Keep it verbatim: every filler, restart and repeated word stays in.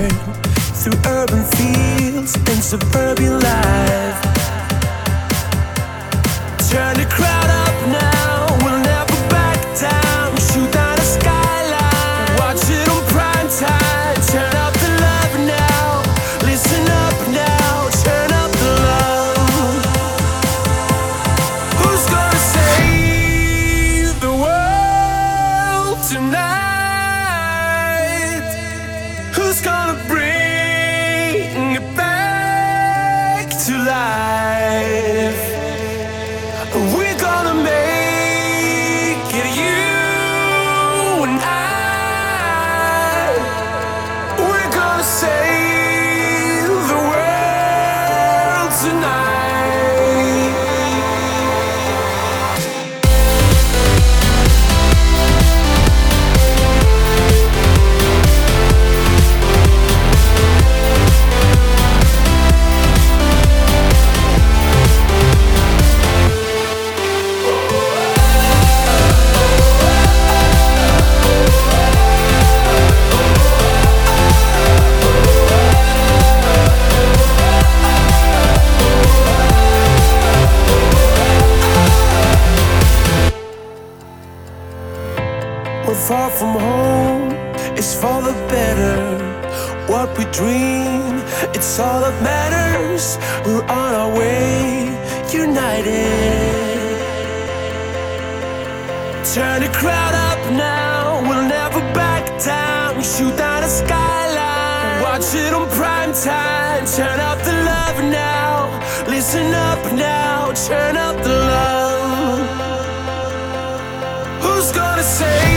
westward, through urban fields and suburban life. Turn the crowd up now, we'll never back down. Shoot down the skyline, watch it on prime time. Turn up the love now, listen up now, turn up the love. Who's gonna save the world tonight? Who's gonna bring it back to life? We're gonna make it, you and I. We're gonna save the world tonight. We're far from home, it's for the better. What we dream, it's all that matters. We're on our way, united. Turn the crowd up now, we'll never back down. Shoot down the skyline, watch it on prime time. Turn up the love now, listen up now, turn up the love. Who's gonna say